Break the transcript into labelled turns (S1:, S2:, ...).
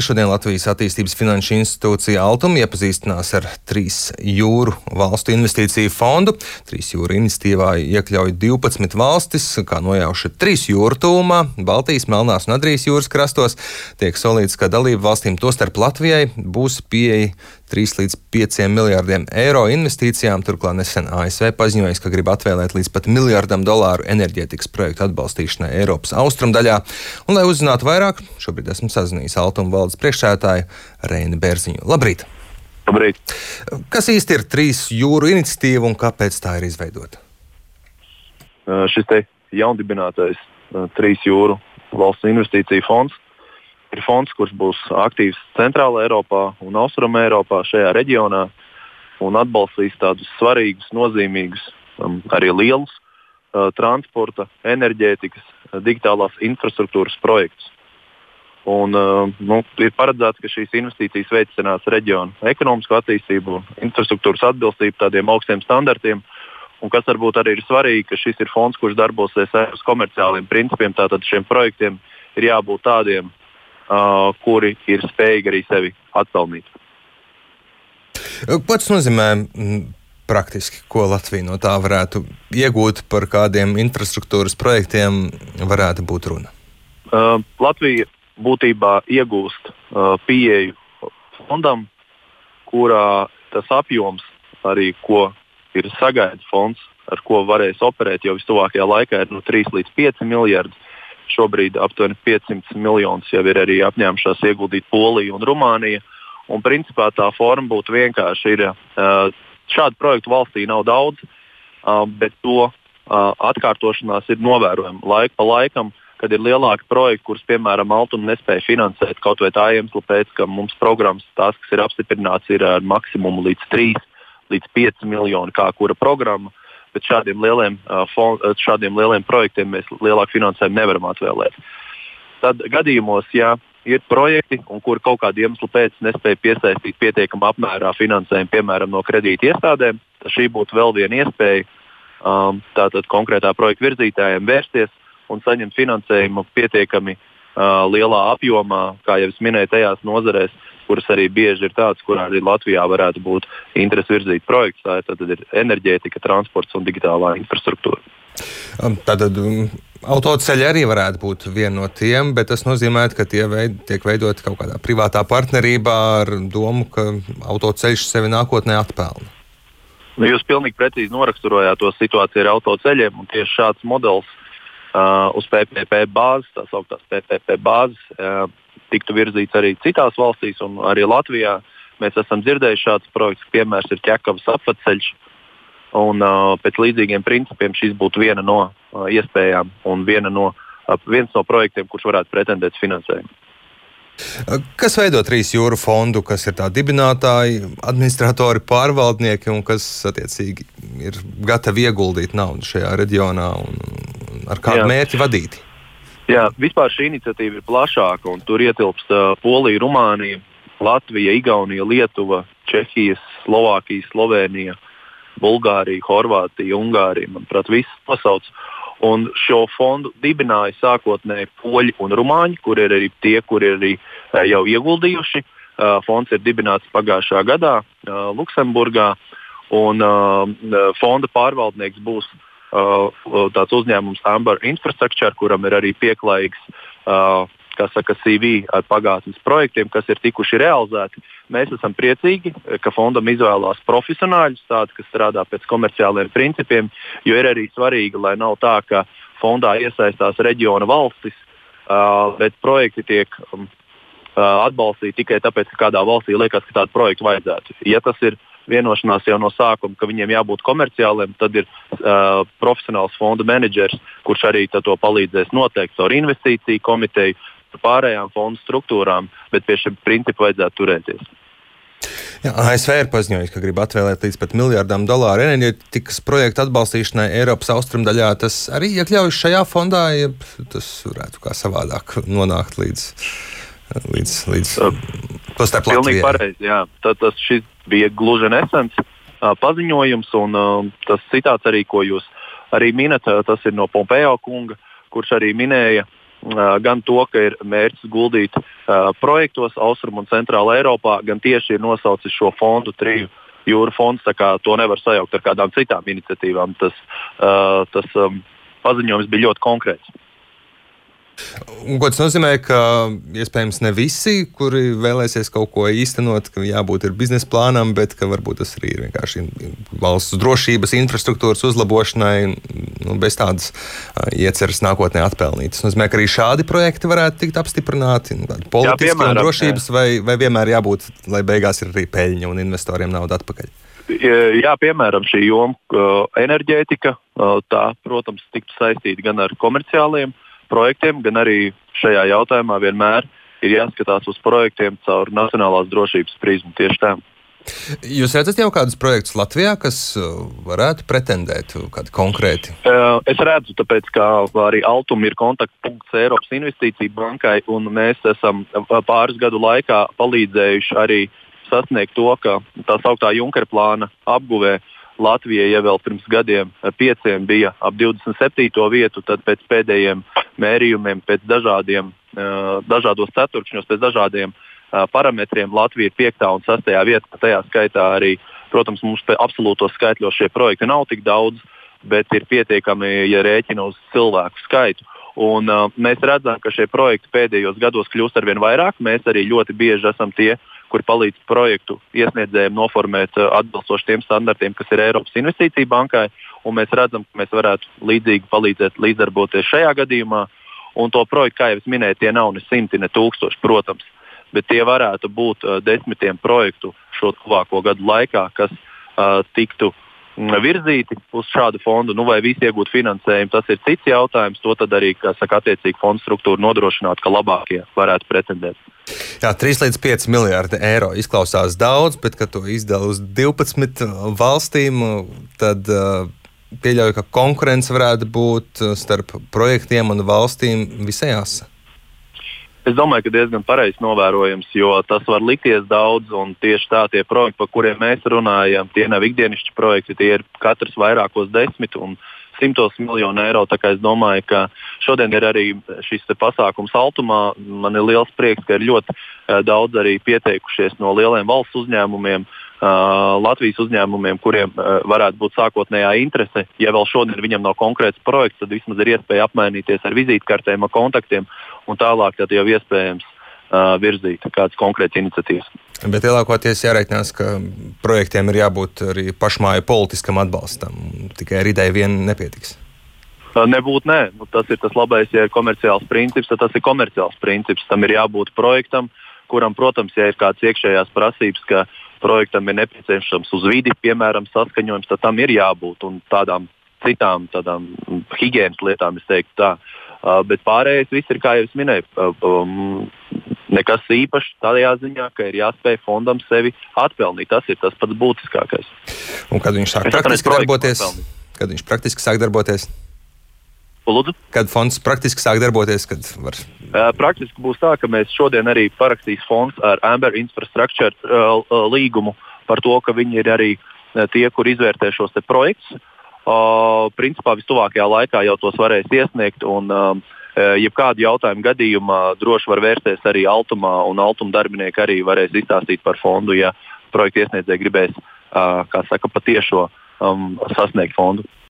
S1: ka šodien Latvijas attīstības finanšu institūcija Altuma iepazīstinās ar 3 jūru valstu investīciju fondu. 3 jūru iniciatīvā iekļauj 12 valstis, kā nojauši 3 jūru tūmā, Baltijas, Melnās un Adrijas jūras krastos. Tiek solīts, ka dalību valstīm, tostarp Latvijai, būs pieeja 3 līdz 5 miljārdiem eiro investīcijām. Turklāt nesen ASV paziņoja, ka grib atvēlēt līdz pat $1 miljardam enerģētikas projektu atbalstīšanai Eiropas austrumdaļā. Un, lai uzzinātu vairāk, šobrīd esmu sazinājies Altuma valdes priekšsēdētāju Reini Bērziņu. Labrīt!
S2: Labrīt!
S1: Kas īsti ir 3 jūru iniciatīva un kāpēc tā ir izveidota?
S2: Šis te jaundibinātais 3 jūru valsts investīciju fonds ir fonds, kurš būs aktīvs Centrālā Eiropā un Austruma Eiropā šajā reģionā un atbalstīs tādus svarīgus, nozīmīgus, arī lielus transporta, enerģētikas, digitālās infrastruktūras projektus. Un, ir paredzēts, ka šīs investīcijas veicinās reģionu ekonomisko attīstību, infrastruktūras atbilstību tādiem augstiem standartiem. Un kas varbūt arī ir svarīgi, ka šis ir fonds, kurš darbosies uz komerciāliem principiem. Tātad šiem projektiem ir jābūt tādiem, kuri ir spējīgi arī sevi atpelnīt.
S1: Ko tas nozīmē praktiski, ko Latvija no tā varētu iegūt, par kādiem infrastruktūras projektiem varētu būt runa?
S2: Latvija būtībā iegūst pieeju fondam, kurā tas apjoms, arī ko ir sagaida fonds, ar ko varēs operēt jau vistuvākajā laikā, ir no 3 līdz 5 miljardi. Šobrīd aptuveni 500 miljonus jau ir arī apņēmušās ieguldīt Polija un Rumānija. Un principā tā forma būtu vienkārši. Šādu projektu valstī nav daudz, bet to atkārtošanās ir novērojama laika pa laikam, kad ir lielāki projekti, kurus, piemēram, Altuma nespēja finansēt kaut vai tā iemesla pēc, ka mums programmas, tās, kas ir apstiprināts, ir ar maksimumu līdz 3 līdz 5 miljoni kā kura programma. Bet šādiem lieliem projektiem mēs lielāku finansējumu nevaram atvēlēt. Tad gadījumos, ja ir projekti, kur kaut kāda iemesla pēc nespēja piesaistīt pietiekamā apmērā finansējumu, piemēram, no kredīta iestādēm, tad šī būtu vēl viena iespēja tātad konkrētā projekta virzītājiem vērsties un saņemt finansējumu pietiekami lielā apjomā, kā jau es minēju, tajās nozarēs, kuras arī bieži ir tādas, kurā arī Latvijā varētu būt interesi virzīt projekts. Tā tad ir enerģētika, transports un digitālā infrastruktūra.
S1: Tātad autoceļi arī varētu būt viena no tiem, bet tas nozīmē, ka tie tiek veidoti kaut kādā privātā partnerībā ar domu, ka autoceļš sevi nākotnē atpelna.
S2: Jūs pilnīgi precīzi noraksturojāt to situāciju ar autoceļiem, un tieši šāds modelis uz PPP bāzes, tā sauktās PPP bāzes, tiktu virzīts arī citās valstīs un arī Latvijā. Mēs esam dzirdējuši šādus projektus, piemērs ir Ķekavas apvadceļš, un pēc līdzīgiem principiem šis būtu viena no iespējām un viens no projektiem, kurš varētu pretendēt finansējumu.
S1: Kas veido 3 jūru fondu, kas ir tā dibinātāji, administratori, pārvaldnieki un kas attiecīgi ir gatavi ieguldīt naudu šajā reģionā un ar kādu mērķi vadīti?
S2: Jā, vispār šī iniciatīva ir plašāka, un tur ietilpst Polija, Rumānija, Latvija, Igaunija, Lietuva, Čehija, Slovākija, Slovēnija, Bulgārija, Horvātija, Ungārija, manuprāt, visas pasauc. Un šo fondu dibināja sākotnēji poļi un rumāņi, kur ir arī tie, kuri ir arī jau ieguldījuši. Fonds ir dibināts pagājušā gadā Luksemburgā, un fonda pārvaldnieks būs tāds uzņēmums Amber Infrastructure, kuram ir arī pieklājīgs CV ar pagātnes projektiem, kas ir tikuši realizēti. Mēs esam priecīgi, ka fondam izvēlās profesionāļus, tādus, kas strādā pēc komerciāliem principiem, jo ir arī svarīgi, lai nav tā, ka fondā iesaistās reģiona valstis, bet projekti tiek atbalstīti tikai tāpēc, ka kādā valstī liekas, ka tādu projektu vajadzētu. Ja tas ir vienošanās jau no sākuma, ka viņiem jābūt komerciāliem, tad ir profesionāls fonda menedžers, kurš arī to palīdzēs noteikt caur investīciju komiteju, pārējām fondu struktūrām, bet pie šiem principu vajadzētu turēties.
S1: Jā, ASV ir paziņojis, ka grib atvēlēt līdz pat $1 miljardam enerģētikas projektu atbalstīšanai Eiropas austrumdaļā. Tas arī iekļaujas šajā fondā, ja tas varētu kā savādāk nonākt līdz to starp Latvijai.
S2: Pilnīgi pareizi, jā. Šis bija gluži nesens paziņojums, un tas citāts arī, ko jūs arī minat, tas ir no Pompeo kunga, kurš arī minēja gan to, ka ir mērķis guldīt projektos Austrum un Centrāla Eiropā, gan tieši ir nosaucis šo fondu Triju jūru fonds, tā kā to nevar sajaukt ar kādām citām iniciatīvām. Tas paziņojums bija ļoti konkrēts.
S1: Un, ko tas nozīmē, ka iespējams ne visi, kuri vēlēsies kaut ko īstenot, ka jābūt ir biznesa plānam, bet ka varbūt tas arī ir vienkārši valsts drošības infrastruktūras uzlabošanai, bez tādas ieceras nākotnē atpelnīt. Tas nozīmē, ka arī šādi projekti varētu tikt apstiprināti, politiski un drošības, vai vienmēr jābūt, lai beigās ir arī peļņa un investoriem nauda atpakaļ?
S2: Jā, piemēram, šī joma enerģētika, tā, protams, tiktu saistīta gan ar komerciāliem projektiem, gan arī šajā jautājumā vienmēr ir jāskatās uz projektiem caur nacionālās drošības prizmu tieši tā.
S1: Jūs redzat jau kādus projektus Latvijā, kas varētu pretendēt kādi konkrēti?
S2: Es redzu, tāpēc, ka arī Altum ir kontaktpunkts Eiropas Investīciju bankai, un mēs esam pāris gadu laikā palīdzējuši arī sasniegt to, ka tā sauktā Junkera plāna apguvē Latvija jau vēl pirms gadiem 5 bija ap 27. vietu, tad pēc pēdējiem mērījumiem, pēc dažādos ceturkšņos, pēc dažādiem parametriem Latvija ir 5. un 6. vietā. Tajā skaitā arī, protams, mums absolūtos skaitļos šie projekti nav tik daudz, bet ir pietiekami, ja rēķina uz cilvēku skaitu. Un, mēs redzam, ka šie projekti pēdējos gados kļūst arvien vairāk. Mēs arī ļoti bieži esam tie, kuri palīdz projektu iesniedzējiem noformēt atbilstoši tiem standartiem, kas ir Eiropas Investīcija bankai. Un mēs redzam, ka mēs varētu līdzīgi palīdzēt līdzdarboties šajā gadījumā. Un to projektu, kā jau es minēju, tie nav ne 100, ne 1000, protams, bet tie varētu būt 10 projektu šo tuvāko gadu laikā, kas tiktu virzīti uz šādu fondu, vai visi iegūt finansējumu. Tas ir cits jautājums. To tad arī, kā saka, attiecīgi fondu struktūra nodrošināt, ka labākie varētu pretendēt.
S1: Jā, 3 līdz 5 miljārdi eiro izklausās daudz, bet, kad to izdala uz 12 valstīm, tad pieļauju, ka konkurence varētu būt starp projektiem un valstīm visai asa.
S2: Es domāju, ka diezgan pareizs novērojums, jo tas var likties daudz, un tieši tā tie projekti, par kuriem mēs runājam, tie nav ikdienišķi projekti, tie ir katrs vairākos 10 un 100 miljonu eiro. Tā kā es domāju, ka šodien ir arī šis pasākums Altumā. Man ir liels prieks, ka ir ļoti daudz arī pieteikušies no lieliem valsts uzņēmumiem, Latvijas uzņēmumiem, kuriem varētu būt sākotnējā interese. Ja vēl šodien viņam nav konkrēts projekts, tad vismaz ir iespēja apmainīties ar vizītkartēm, ar kontaktiem, un tālāk tad jau iespējams virzīt kādas konkrētas iniciatīvas.
S1: Bet lielākoties jāreikinās, ka projektiem ir jābūt arī pašmāju politiskam atbalstam. Tikai ar ideju vien nepietiks.
S2: Nebūtu, nē. Tas ir tas labais, ja ir komerciāls princips, tad tas ir komerciāls princips. Tam ir jābūt projektam, kuram, protams, ja ir kādas iekšējās prasības, ka projektam ir nepieciešams uz vidi, piemēram, saskaņojums, tad tam ir jābūt. Un tādām citām higienas lietām, es teiktu tā. Bet pārējais viss ir, kā jau es minēju, nekas īpašs tādā ziņā, ka ir jāspēj fondam sevi atpelnīt. Tas ir tas pats būtiskākais.
S1: Un kad viņš sāk praktiski darboties? Kad viņš praktiski sāk darboties?
S2: Lūdzu?
S1: Kad fonds praktiski sāk darboties?
S2: Praktiski būs tā, ka mēs šodien arī parakstīs fonds ar Amber Infrastructure līgumu par to, ka viņi ir arī tie, kur izvērtē šos te projektus. Principā vistuvākajā laikā jau tos varēs iesniegt, un jebkādu jautājumu gadījumā droši var vērsties arī Altumā, un Altuma darbinieki arī varēs izstāstīt par fondu, ja projekta iesniedzēji gribēs, kā saka, patiešo sasniegt fondu.